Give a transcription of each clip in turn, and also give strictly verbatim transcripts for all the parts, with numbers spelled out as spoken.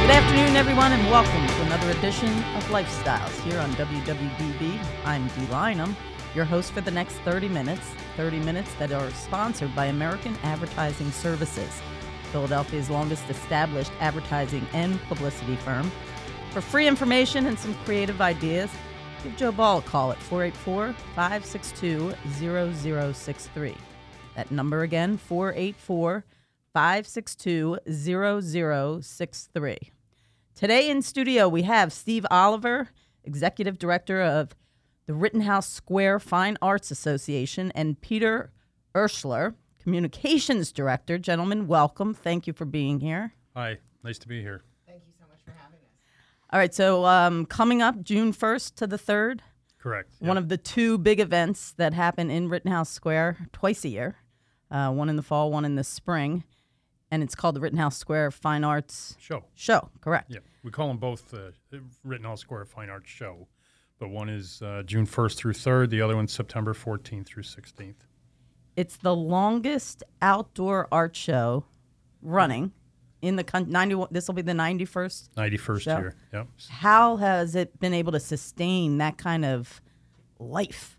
Good afternoon, everyone, and welcome to another edition of Lifestyles here on W W D B. I'm Dee Lynham, your host for the next thirty minutes, thirty minutes that are sponsored by American Advertising Services, Philadelphia's longest established advertising and publicity firm. For free information and some creative ideas, give Joe Ball a call at four eight four, five six two, zero zero six three. That number again, four eight four, five six two, zero zero six three. Today in studio, we have Steve Oliver, Executive Director of the Rittenhouse Square Fine Arts Association, and Peter Urschler, Communications Director. Gentlemen, welcome. Thank you for being here. Hi, nice to be here. Thank you so much for having us. All right, so um, coming up June first to the third. Correct. One yep. of the two big events that happen in Rittenhouse Square twice a year, uh, one in the fall, one in the spring. And it's called the Rittenhouse Square Fine Arts Show. Show, correct. Yeah, we call them both the uh, Rittenhouse Square Fine Arts Show. But one is uh, June first through third. The other one's September fourteenth through sixteenth. It's the longest outdoor art show running in the country. ninety-one This will be the ninety-first. ninety-first show. year, yep. How has it been able to sustain that kind of life?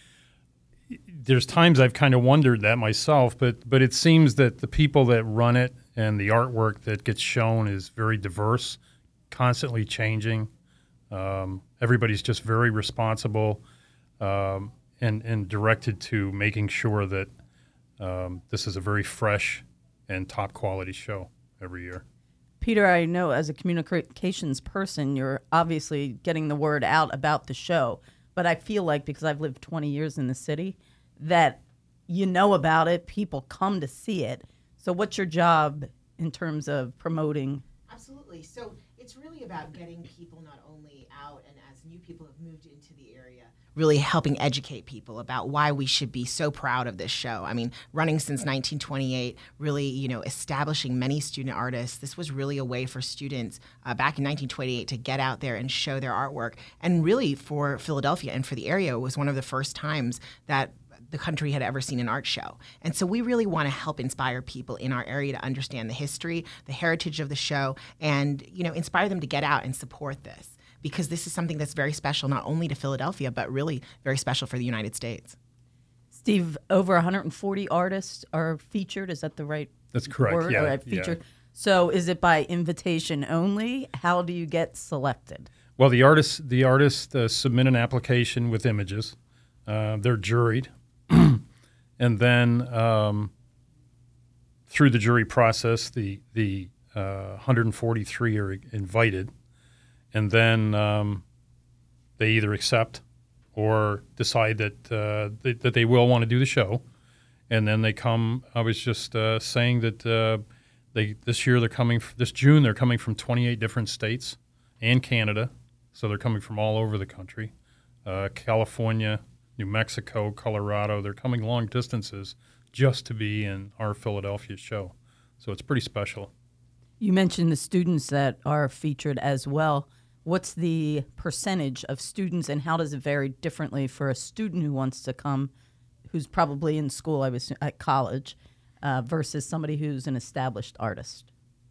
There's times I've kind of wondered that myself, but but it seems that the people that run it and the artwork that gets shown is very diverse, constantly changing. Um, everybody's just very responsible um, and, and directed to making sure that um, this is a very fresh and top quality show every year. Peter, I know as a communications person, you're obviously getting the word out about the show. But I feel like, because I've lived twenty years in the city, that you know about it, people come to see it. So what's your job in terms of promoting? Absolutely. So it's really about getting people not only out and as new people have moved into the area, really helping educate people about why we should be so proud of this show. I mean, running since nineteen twenty-eight, really, you know, establishing many student artists. This was really a way for students uh, back in nineteen twenty-eight to get out there and show their artwork. And really for Philadelphia and for the area, it was one of the first times that the country had ever seen an art show. And so we really want to help inspire people in our area to understand the history, the heritage of the show, and, you know, inspire them to get out and support this, because this is something that's very special, not only to Philadelphia, but really very special for the United States. Steve, over one hundred forty artists are featured. Is that the right That's correct, word? yeah, All right, featured. yeah. So is it by invitation only? How do you get selected? Well, the artists the artists uh, submit an application with images. Uh, they're juried, and then um, through the jury process, the the uh, one hundred forty-three are invited, and then um, they either accept or decide that uh, they, that they will want to do the show, and then they come. I was just uh, saying that uh, they this year they're coming f- this June they're coming from twenty-eight different states and Canada, so they're coming from all over the country, uh, California, New Mexico, Colorado. They're coming long distances just to be in our Philadelphia show, so it's pretty special. You mentioned the students that are featured as well. What's the percentage of students, and how does it vary differently for a student who wants to come, who's probably in school, I was at college, uh, versus somebody who's an established artist?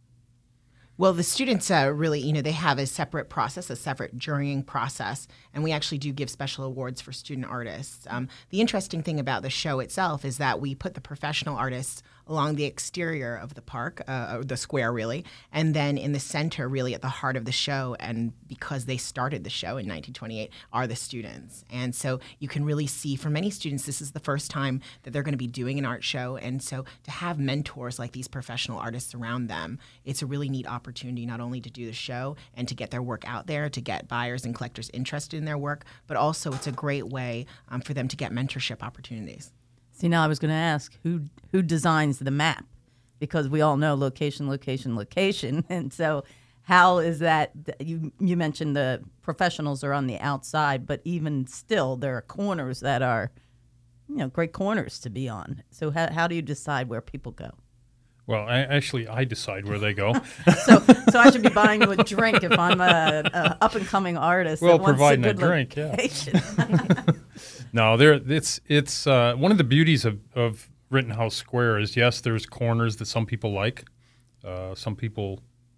Well, the students uh, really, you know, they have a separate process, a separate jurying process, and we actually do give special awards for student artists. Um, the interesting thing about the show itself is that we put the professional artists along the exterior of the park, uh, the square really, and then in the center, really at the heart of the show, and because they started the show in nineteen twenty-eight, are the students. And so you can really see, for many students, this is the first time that they're going to be doing an art show, and so to have mentors like these professional artists around them, it's a really neat opportunity not only to do the show and to get their work out there, to get buyers and collectors interested in their work, but also it's a great way um, for them to get mentorship opportunities. See, now I was going to ask, who who designs the map? Because we all know location, location, location. And so how is that? You, you mentioned the professionals are on the outside, but even still, there are corners that are, you know, great corners to be on. So how, how do you decide where people go? Well, I, actually, I decide where they go. so, so I should be buying you a drink if I'm a, a up and coming artist. Well, that wants providing a a good drink, location. yeah. No, there. It's it's uh, one of the beauties of, of Rittenhouse Square is yes, there's corners that some people like. Uh, some people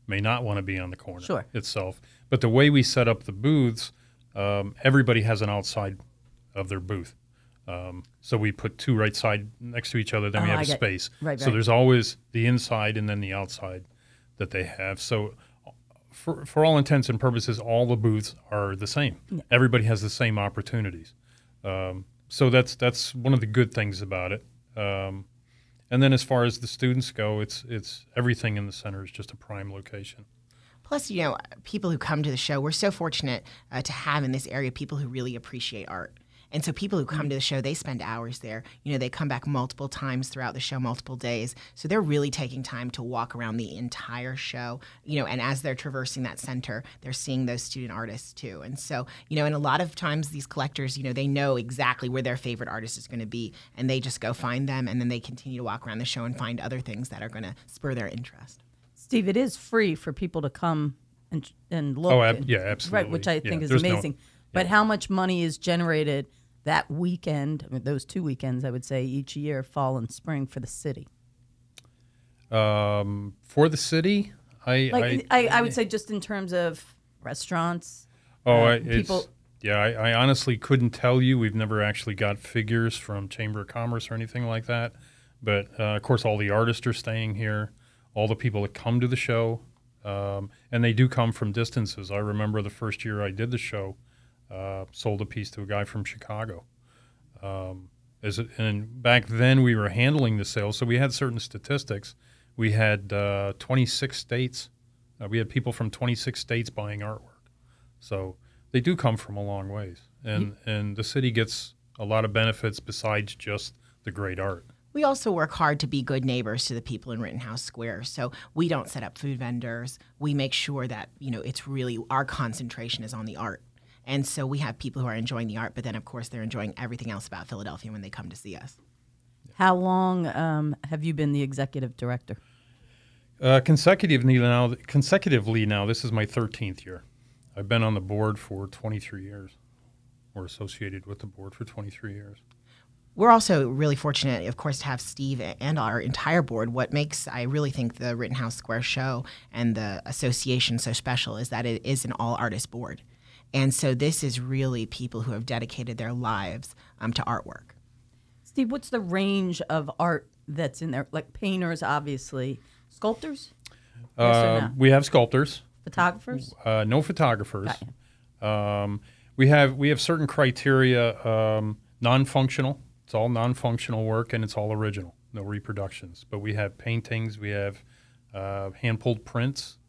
may not want to be on the corner Sure. itself. But the way we set up the booths, um, everybody has an outside of their booth. Um, so we put two right side next to each other, then we Oh, have I a get- space. right, so right. there's always the inside and then the outside that they have. So for, for all intents and purposes, all the booths are the same. Yeah. Everybody has the same opportunities. Um, so that's that's one of the good things about it. Um, and then as far as the students go, it's it's everything in the center is just a prime location. Plus, you know, people who come to the show, we're so fortunate uh, to have in this area people who really appreciate art. And so people who come to the show, they spend hours there. You know, they come back multiple times throughout the show, multiple days. So they're really taking time to walk around the entire show, you know, and as they're traversing that center, they're seeing those student artists too. And so, you know, and a lot of times these collectors, you know, they know exactly where their favorite artist is going to be, and they just go find them, and then they continue to walk around the show and find other things that are going to spur their interest. Steve, it is free for people to come and and look. Oh, ab- and- yeah, absolutely. Right, which I think Yeah, is there's no- amazing. But how much money is generated that weekend, I mean, those two weekends, I would say, each year, fall and spring, for the city? Um, for the city, I Like, I, I, I would say just in terms of restaurants. oh, uh, I, it's, people- yeah, I, I honestly couldn't tell you. We've never actually got figures from Chamber of Commerce or anything like that. But uh, of course, all the artists are staying here. All the people that come to the show, um, and they do come from distances. I remember the first year I did the show, uh, sold a piece to a guy from Chicago. Um, as it, and back then we were handling the sales, so we had certain statistics. We had uh, twenty-six states. Uh, we had people from twenty-six states buying artwork. So they do come from a long ways, and and the city gets a lot of benefits besides just the great art. We also work hard to be good neighbors to the people in Rittenhouse Square. So we don't set up food vendors. We make sure that, you know, it's really, our concentration is on the art. And so we have people who are enjoying the art, but then, of course, they're enjoying everything else about Philadelphia when they come to see us. How long um, have you been the executive director? Uh, consecutively now, consecutively now, this is my thirteenth year. I've been on the board for twenty-three years, or associated with the board for twenty-three years. We're also really fortunate, of course, to have Steve and our entire board. What makes, I really think, the Rittenhouse Square show and the association so special is that it is an all-artist board. And so this is really people who have dedicated their lives um, to artwork. Steve, what's the range of art that's in there? Like painters, obviously. Sculptors? Yes or Uh, no? We have sculptors, Photographers? uh, no photographers. Got Um, we have we have certain criteria, um, non-functional. It's all non-functional work, and it's all original, no reproductions. But we have paintings, we have uh, hand-pulled prints,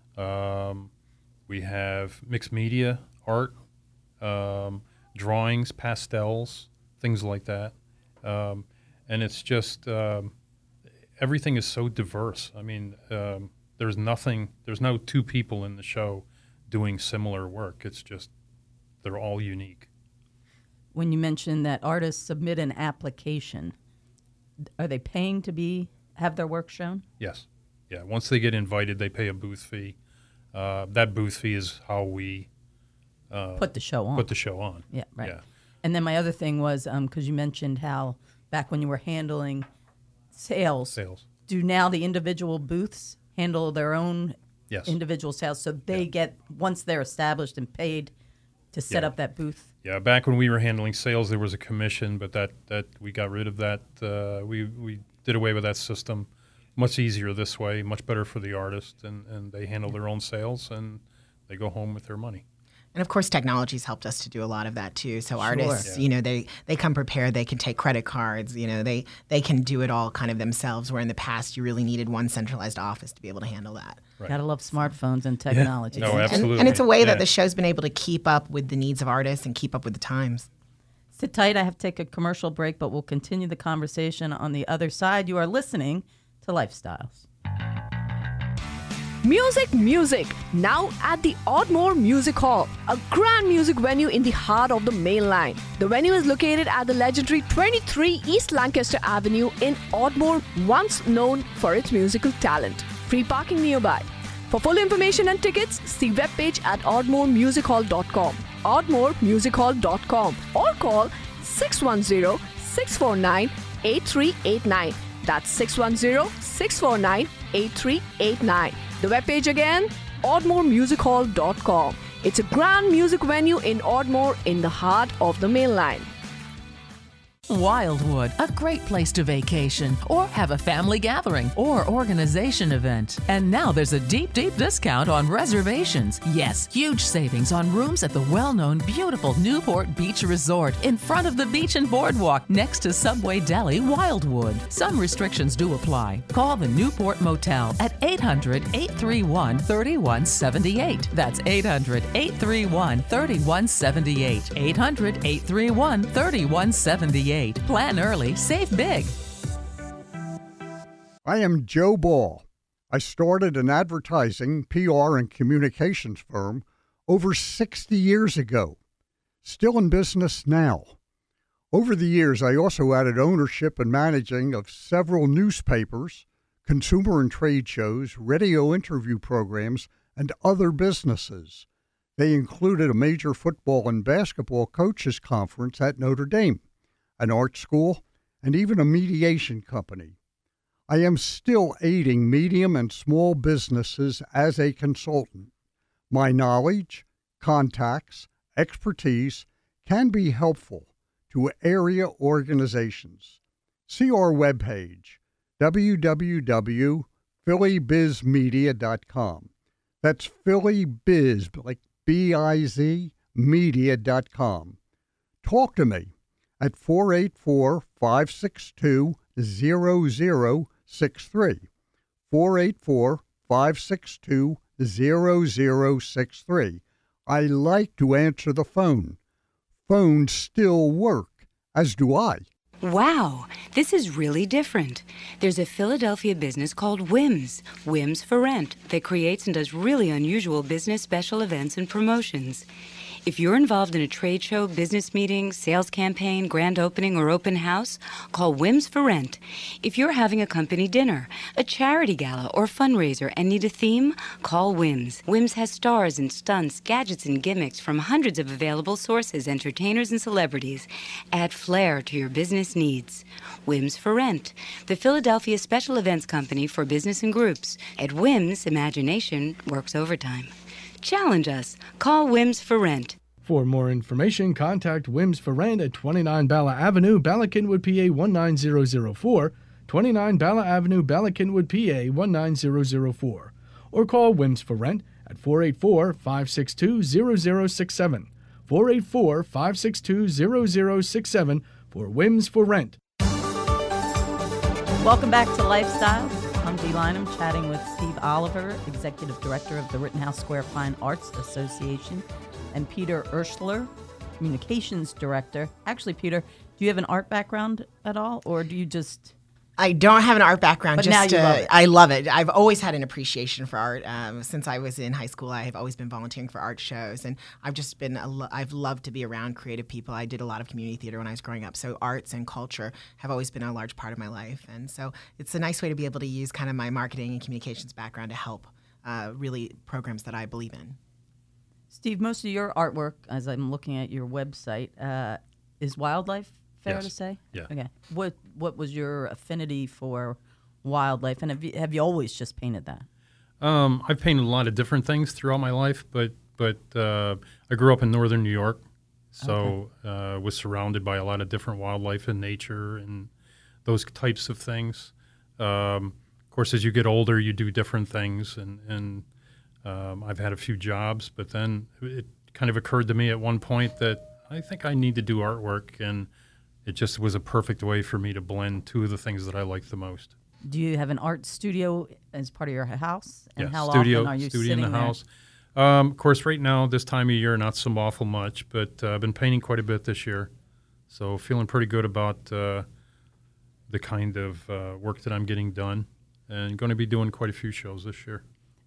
um, we have mixed media art, um, drawings, pastels, things like that. Um, and it's just um, everything is so diverse. I mean, um, there's nothing, there's no two people in the show doing similar work. It's just they're all unique. When you mentioned that artists submit an application, are they paying to be have their work shown? Yes. Yeah. Once they get invited, they pay a booth fee. Uh, that booth fee is how we uh, Put the show on. put the show on. Yeah, right. Yeah. And then my other thing was, because you mentioned how back when you were handling sales, Sales. do now the individual booths handle their own Yes. individual sales? So they Yeah. get, once they're established and paid to set Yeah. up that booth? Yeah. Back when we were handling sales, there was a commission, but that, that we got rid of that. Uh, we, we did away with that system. Much easier this way, much better for the artist, and, and they handle their own sales, and they go home with their money. And of course, technology's helped us to do a lot of that too. So artists, Yeah. you know, they, they come prepared. They can take credit cards. You know, they they can do it all kind of themselves. Where in the past, you really needed one centralized office to be able to handle that. Right. Gotta love smartphones and technology. No, And- absolutely. And, it's a way Yeah. that the show's been able to keep up with the needs of artists and keep up with the times. Sit tight. I have to take a commercial break, but we'll continue the conversation on the other side. You are listening to Lifestyles. Music, music. Now at the Oddmore Music Hall, a grand music venue in the heart of the main line. The venue is located at the legendary twenty-three East Lancaster Avenue in Oddmore, once known for its musical talent. Free parking nearby. For full information and tickets, see webpage at oddmore music hall dot com, oddmore music hall dot com, or call six one zero, six four nine, eight three eight nine. That's six one zero, six four nine, eight three eight nine. The webpage again, ardmore music hall dot com. It's a grand music venue in Ardmore in the heart of the main line. Wildwood, a great place to vacation or have a family gathering or organization event. And now there's a deep, deep discount on reservations. Yes, huge savings on rooms at the well-known beautiful Newport Beach Resort in front of the beach and boardwalk next to Subway Deli Wildwood. Some restrictions do apply. Call the Newport Motel at eight hundred, eight three one, three one seven eight. That's eight hundred, eight three one, three one seven eight. eight hundred, eight three one, three one seven eight. Plan early, save big. I am Joe Ball. I started an advertising, P R, and communications firm over sixty years ago. Still in business now. Over the years, I also added ownership and managing of several newspapers, consumer and trade shows, radio interview programs, and other businesses. They included a major football and basketball coaches conference at Notre Dame, an art school, and even a mediation company. I am still aiding medium and small businesses as a consultant. My knowledge, contacts, expertise can be helpful to area organizations. See our webpage, w w w dot philly biz media dot com. That's Philly Biz, like B I Z, media dot com. Talk to me at four eight four, five six two, zero zero six three, four eight four, five six two, zero zero six three. I like to answer the phone. Phones still work, as do I. Wow, this is really different. There's a Philadelphia business called Whims, Whims for Rent, that creates and does really unusual business special events and promotions. If you're involved in a trade show, business meeting, sales campaign, grand opening, or open house, call Whims for Rent. If you're having a company dinner, a charity gala, or fundraiser and need a theme, call Whims. Whims has stars and stunts, gadgets and gimmicks from hundreds of available sources, entertainers and celebrities. Add flair to your business needs. Whims for Rent, the Philadelphia special events company for business and groups. At Whims, imagination works overtime. Challenge us. Call Whims for Rent. For more information, contact Whims for Rent at twenty-nine Bala Avenue, Bala Cynwyd, P A one nine zero zero four, twenty-nine Bala Avenue, Bala Cynwyd, P A one nine zero zero four, or call Whims for Rent at four eight four, five six two, zero zero six seven, four eight four, five six two, zero zero six seven for Whims for Rent. Welcome back to Lifestyle. I'm Dee Lynham, chatting with Steve Oliver, Executive Director of the Rittenhouse Square Fine Arts Association, and Peter Urschler, Communications Director. Actually, Peter, do you have an art background at all, or do you just... I don't have an art background. But just now you uh, love it. I love it. I've always had an appreciation for art. Um, since I was in high school, I have always been volunteering for art shows, and I've just been. A lo- I've loved to be around creative people. I did a lot of community theater when I was growing up, so arts and culture have always been a large part of my life. And so it's a nice way to be able to use kind of my marketing and communications background to help uh, really programs that I believe in. Steve, most of your artwork, as I'm looking at your website, uh, is wildlife. Fair Yes. to say? Yeah. Okay. What What was your affinity for wildlife, and have you, have you always just painted that? Um, I've painted a lot of different things throughout my life, but but uh, I grew up in northern New York, so okay. uh, was surrounded by a lot of different wildlife and nature and those types of things. Um, of course, as you get older, you do different things, and and um, I've had a few jobs, but then it kind of occurred to me at one point that I think I need to do artwork, and it just was a perfect way for me to blend two of the things that I like the most. Do you have an art studio as part of your house? And yeah, how studio, often are you studio sitting in the there? house. Um, of course, right now, this time of year, not so awful much, but uh, I've been painting quite a bit this year. So feeling pretty good about uh, the kind of uh, work that I'm getting done, and going to be doing quite a few shows this year.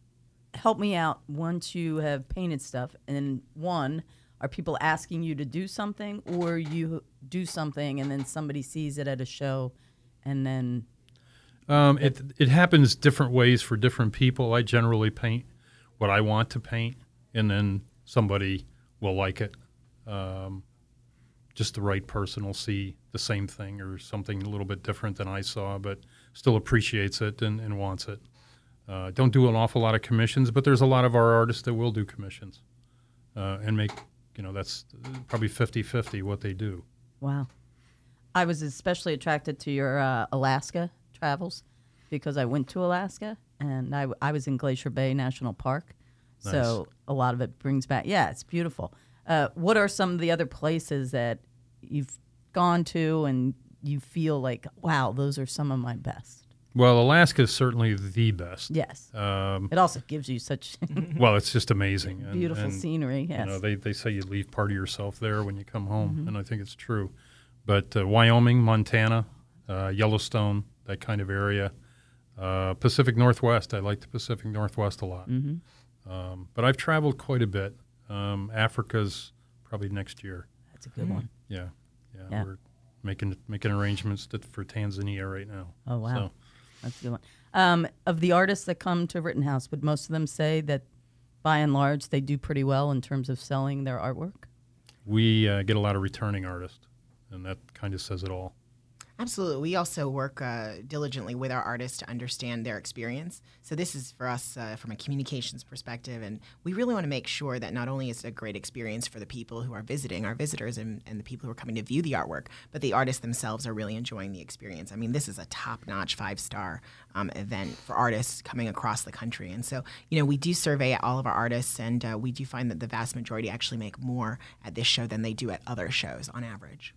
Help me out. Once you have painted stuff, and one, are people asking you to do something, or you do something and then somebody sees it at a show, and then... Um, it it happens different ways for different people. I generally paint what I want to paint, and then somebody will like it. Um, just the right person will see the same thing or something a little bit different than I saw, but still appreciates it and, and wants it. Uh, don't do an awful lot of commissions, but there's a lot of our artists that will do commissions uh, and make, you know, that's probably fifty-fifty what they do. Wow. I was especially attracted to your uh, Alaska travels because I went to Alaska and I, I was in Glacier Bay National Park. Nice. So a lot of it brings back, yeah, it's beautiful. Uh, what are some of the other places that you've gone to and you feel like, wow, those are some of my best? Well, Alaska is certainly the best. Yes. Um, it also gives you such well, it's just amazing. And, beautiful and, scenery, yes. You know, they, they say you leave part of yourself there when you come home, Mm-hmm. and I think it's true. But uh, Wyoming, Montana, uh, Yellowstone, that kind of area. Uh, Pacific Northwest, I like the Pacific Northwest a lot. Mm-hmm. Um, but I've traveled quite a bit. Um, Africa's probably next year. That's a good one. Yeah, yeah, Yeah. We're making making arrangements to, for Tanzania right now. Oh, wow. So, That's a good one. Um, of the artists that come to Rittenhouse, would most of them say that by and large they do pretty well in terms of selling their artwork? we uh, get a lot of returning artists, and that kind of says it all. Absolutely. We also work uh, diligently with our artists to understand their experience. So this is for us uh, from a communications perspective, and we really want to make sure that not only is it a great experience for the people who are visiting, our visitors, and, and the people who are coming to view the artwork, but the artists themselves are really enjoying the experience. I mean, this is a top-notch, five-star um, event for artists coming across the country. And so, you know, we do survey all of our artists, and uh, we do find that the vast majority actually make more at this show than they do at other shows on average.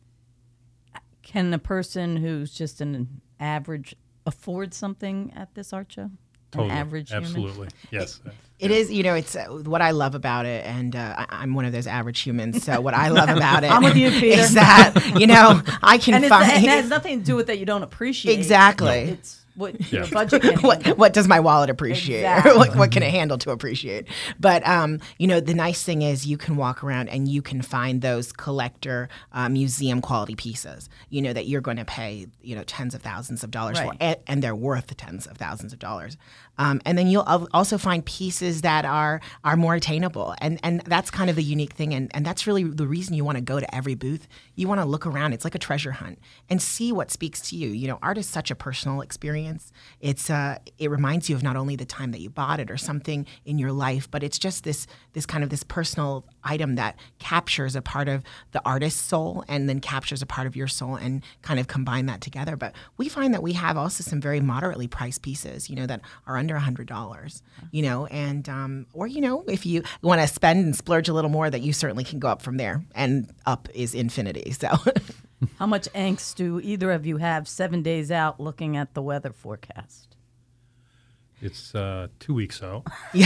Can a person who's just an average afford something at this art show? Totally. An average human? Absolutely. Yes. It is, you know, it's uh, what I love about it, and uh, I, I'm one of those average humans. So what I love about it, I'm with you, Peter. is that you know I can And, it's, find and it has nothing to do with that you don't appreciate. Exactly. It's what Yeah. your budget can what handle. what does my wallet appreciate? Exactly. what, what can it handle to appreciate? But um, you know, the nice thing is you can walk around and you can find those collector uh, museum quality pieces. You know that you're going to pay you know tens of thousands of dollars Right. for, and, and they're worth tens of thousands of dollars. Um, and then you'll al- also find pieces that are are more attainable, and and that's kind of the unique thing, and and that's really the reason you want to go to every booth. You want to look around. It's like a treasure hunt and see what speaks to you. You know, art is such a personal experience. It's uh, it reminds you of not only the time that you bought it or something in your life, but it's just this this kind of this personal item that captures a part of the artist's soul and then captures a part of your soul and kind of combine that together. But we find that we have also some very moderately priced pieces, you know, that are under one hundred dollars, you know, and um, or, you know, if you want to spend and splurge a little more, that you certainly can go up from there, and up is infinity. So. How much angst do either of you have seven days out looking at the weather forecast? It's uh, two weeks out.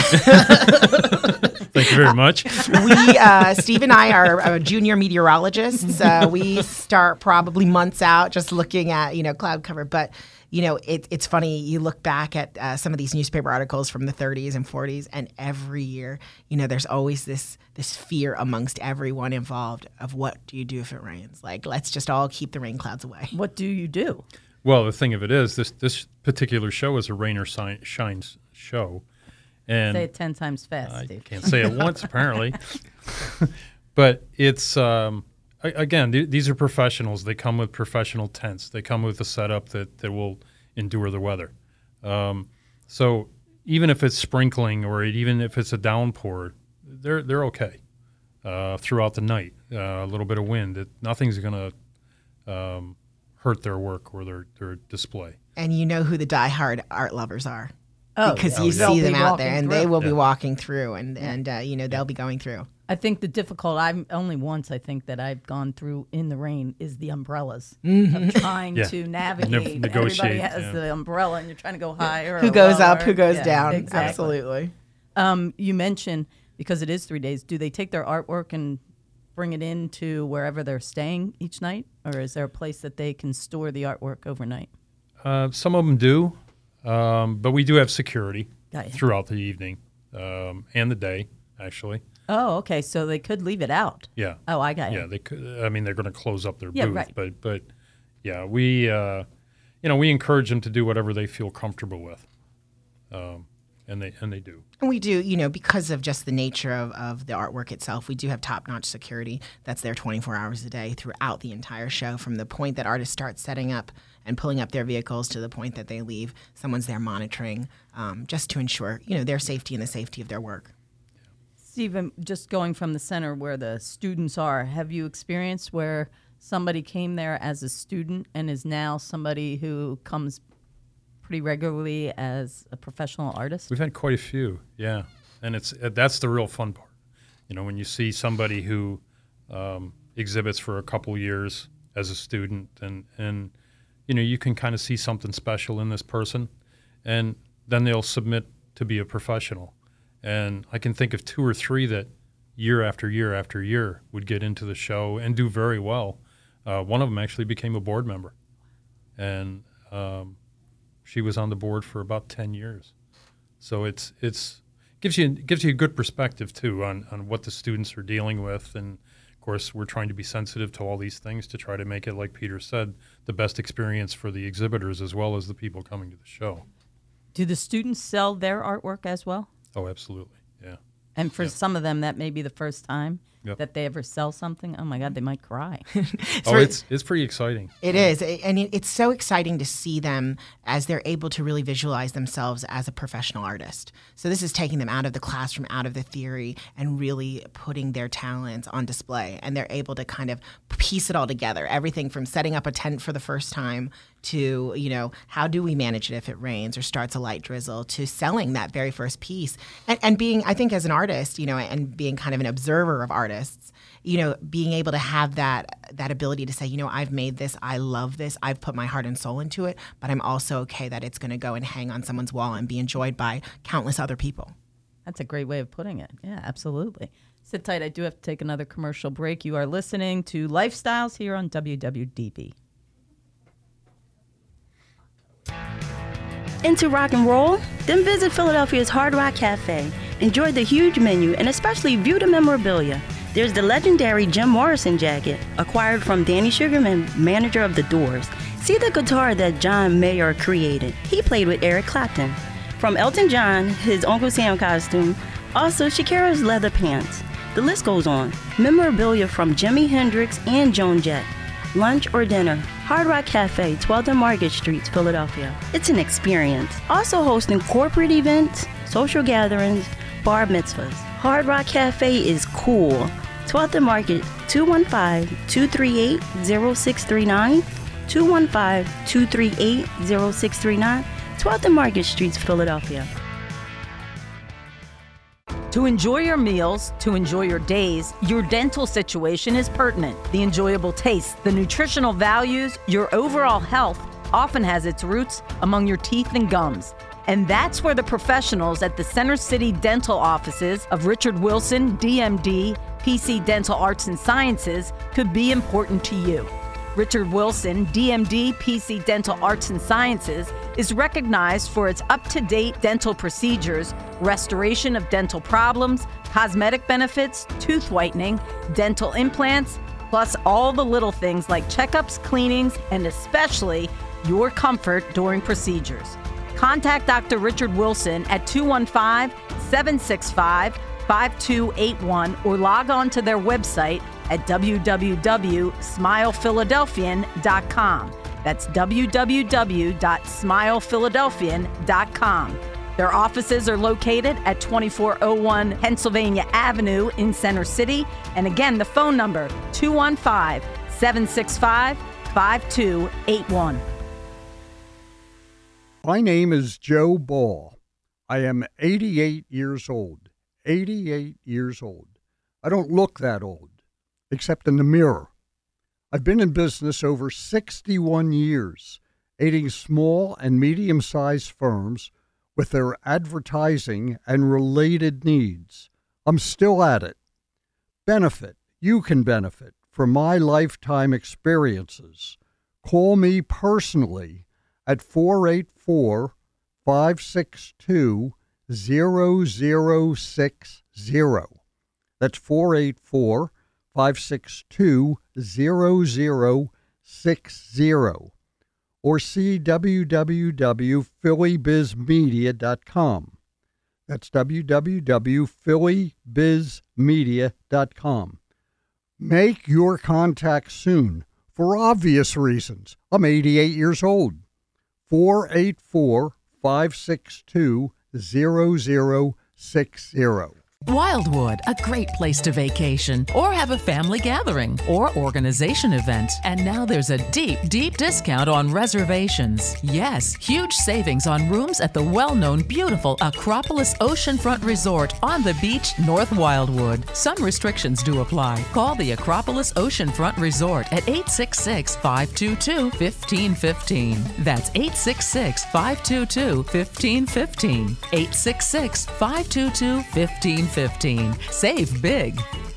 Thank you very much. We, uh, Steve and I are uh, junior meteorologists. Uh, we start probably months out just looking at, you know, cloud cover. But, you know, it, it's funny. You look back at uh, some of these newspaper articles from the thirties and forties, and every year, you know, there's always this this fear amongst everyone involved of what do you do if it rains? Like, let's just all keep the rain clouds away. What do you do? Well, the thing of it is, this this particular show is a rain or si- shines show, and Say it ten times fast, I Steve. can't say it once apparently. But it's um, a- again, th- these are professionals. They come with professional tents. They come with a setup that, that will endure the weather. Um, so even if it's sprinkling or even if it's a downpour, they're they're okay uh, throughout the night. Uh, a little bit of wind, it, nothing's going to um, hurt their work or their, their display. And you know who the diehard art lovers are. Oh, because yeah. you Oh, yeah. see They'll them be out there, walking and they through. will be Yeah. walking through, and and uh, you know they'll be going through. I think the difficult, I'm only once I think that I've gone through in the rain is the umbrellas. Mm-hmm. Of trying Yeah. to navigate. Ne- negotiate, Everybody has yeah. the umbrella and you're trying to go higher. Who or goes up? lower. Who goes Yeah, down? Exactly. Absolutely. Um, you mentioned, because it is three days, do they take their artwork and bring it into wherever they're staying each night? Or is there a place that they can store the artwork overnight? Uh, some of them do, um, but we do have security Got you. throughout the evening um, and the day, actually. Oh, okay. So they could leave it out. Yeah. Oh, I got you. Yeah, they could. I mean, they're going to close up their Yeah, booth, right. but but yeah, we uh, you know we encourage them to do whatever they feel comfortable with, um, and they and they do. And we do, you know, because of just the nature of, of the artwork itself, we do have top-notch security that's there twenty-four hours a day throughout the entire show, from the point that artists start setting up and pulling up their vehicles to the point that they leave. Someone's there monitoring, um, just to ensure, you know, their safety and the safety of their work. Stephen, just going from the center where the students are, have you experienced where somebody came there as a student and is now somebody who comes pretty regularly as a professional artist? We've had quite a few, yeah. And it's uh, that's the real fun part. You know, when you see somebody who um, exhibits for a couple years as a student, and, and you know, you can kind of see something special in this person, and then they'll submit to be a professional. And I can think of two or three that year after year after year would get into the show and do very well. Uh, one of them actually became a board member, and um, she was on the board for about ten years. So it's it's gives you gives you a good perspective too on, on what the students are dealing with, and of course we're trying to be sensitive to all these things to try to make it, like Peter said, the best experience for the exhibitors as well as the people coming to the show. Do the students sell their artwork as well? Oh, absolutely, yeah. And for Yep. some of them, that may be the first time Yep. that they ever sell something. Oh my God, they might cry. Oh, it's it's pretty exciting. It is. And it- it's so exciting to see them as they're able to really visualize themselves as a professional artist. So this is taking them out of the classroom, out of the theory, and really putting their talents on display. And they're able to kind of piece it all together. Everything from setting up a tent for the first time to, you know, how do we manage it if it rains or starts a light drizzle, to selling that very first piece. And, and being, I think as an artist, you know, and being kind of an observer of artists, you know, being able to have that that ability to say, you know, I've made this, I love this, I've put my heart and soul into it, but I'm also okay that it's going to go and hang on someone's wall and be enjoyed by countless other people. That's a great way of putting it. Yeah, absolutely. Sit tight. I do have to take another commercial break. You are listening to Lifestyles here on W W D B. Into rock and roll? Then visit Philadelphia's Hard Rock Cafe. Enjoy the huge menu and especially view the memorabilia. There's the legendary Jim Morrison jacket, acquired from Danny Sugarman, manager of The Doors. See the guitar that John Mayer created. He played with Eric Clapton. From Elton John, his Uncle Sam costume, also Shakira's leather pants. The list goes on. Memorabilia from Jimi Hendrix and Joan Jett. Lunch or dinner, Hard Rock Cafe, twelfth and Market Streets, Philadelphia. It's an experience. Also hosting corporate events, social gatherings, bar mitzvahs. Hard Rock Cafe is cool. twelfth and Market, two one five, two three eight, zero six three nine, two one five, two three eight, zero six three nine, twelfth and Market Streets, Philadelphia. To enjoy your meals, to enjoy your days, your dental situation is pertinent. The enjoyable taste, the nutritional values, your overall health often has its roots among your teeth and gums. And that's where the professionals at the Center City Dental offices of Richard Wilson, D M D, P C Dental Arts and Sciences could be important to you. Richard Wilson, D M D, P C Dental Arts and Sciences, is recognized for its up-to-date dental procedures, restoration of dental problems, cosmetic benefits, tooth whitening, dental implants, plus all the little things like checkups, cleanings, and especially your comfort during procedures. Contact Doctor Richard Wilson at two one five, seven six five, five two eight one or log on to their website at w w w dot smile philadelphian dot com. That's w w w dot smile philadelphian dot com. Their offices are located at twenty-four oh one Pennsylvania Avenue in Center City. And again, the phone number, two one five, seven six five, five two eight one. My name is Joe Ball. I am eighty-eight years old. eighty-eight years old. I don't look that old, except in the mirror. I've been in business over sixty-one years, aiding small and medium-sized firms with their advertising and related needs. I'm still at it. Benefit. You can benefit from my lifetime experiences. Call me personally at four eight four, five six two, zero zero six zero. That's four eight four, five six two, zero zero six zero. Or see w w w dot philly biz media dot com. That's w w w dot philly biz media dot com. Make your contact soon for obvious reasons. I'm eighty-eight years old. four eight four, five six two, zero zero six zero. Wildwood, a great place to vacation or have a family gathering or organization event. And now there's a deep, deep discount on reservations. Yes, huge savings on rooms at the well-known beautiful Acropolis Oceanfront Resort on the beach, North Wildwood. Some restrictions do apply. Call the Acropolis Oceanfront Resort at eight six six, five two two, one five one five. That's eight six six, five two two, one five one five. eight six six, five two two, one five fifteen. Save big.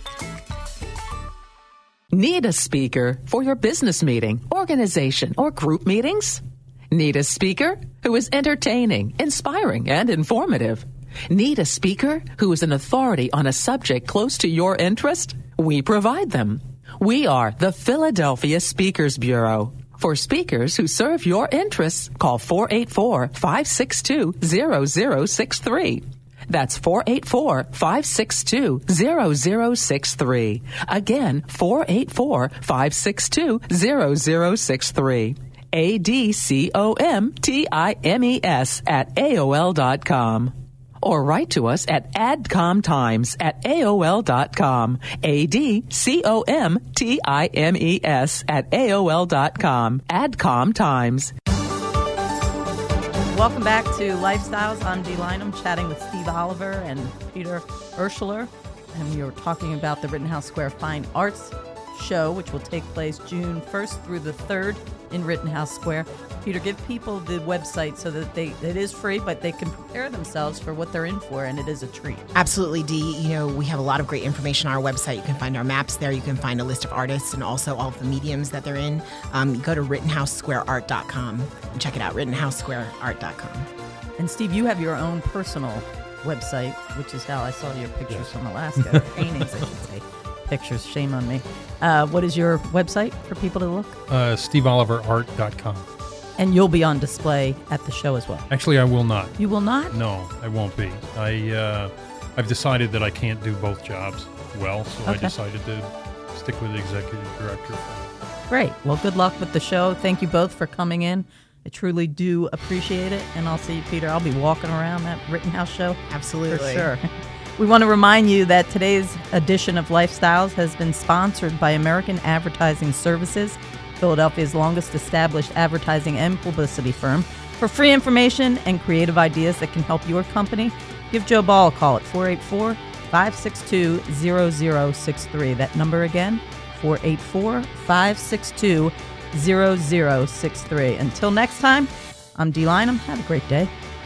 Need a speaker for your business meeting, organization, or group meetings? Need a speaker who is entertaining, inspiring, and informative? Need a speaker who is an authority on a subject close to your interest? We provide them. We are the Philadelphia Speakers Bureau. For speakers who serve your interests, call four eight four, five six two, zero zero six three. That's four eight four, five six two, zero zero six three. Again, four eight four, five six two, zero zero six three. A D C O M T I M E S at A O L dot com. Or write to us at adcomtimes at A O L dot com. A D C O M T I M E S at A O L dot com. Adcom Times. Welcome back to Lifestyles. I'm Dee Lynam, chatting with Steve Oliver and Peter Urschler. And we were talking about the Rittenhouse Square Fine Arts Show, which will take place June first through the third in Rittenhouse Square. Peter, give people the website so that they it is free, but they can prepare themselves for what they're in for, and it is a treat. Absolutely, Dee. You know, we have a lot of great information on our website. You can find our maps there. You can find a list of artists and also all of the mediums that they're in. Um, you go to rittenhouse square art dot com and check it out, rittenhouse square art dot com. And Steve, you have your own personal website, which is how I saw your pictures from Alaska, paintings, I should say. Pictures, shame on me. Uh, what is your website for people to look? Uh, steve oliver art dot com. And you'll be on display at the show as well. Actually, I will not. You will not? No, I won't be. I, uh, I've decided that I can't do both jobs well, so Okay. I decided to stick with the executive director. Great. Well, good luck with the show. Thank you both for coming in. I truly do appreciate it. And I'll see you, Peter. I'll be walking around that Rittenhouse show. Absolutely. For sure. We want to remind you that today's edition of Lifestyles has been sponsored by American Advertising Services, Philadelphia's longest established advertising and publicity firm. For free information and creative ideas that can help your company, give Joe Ball a call at four eight four, five six two, zero zero six three. That number again, four eight four, five six two, zero zero six three. Until next time, I'm Dee Lynam. Have a great day.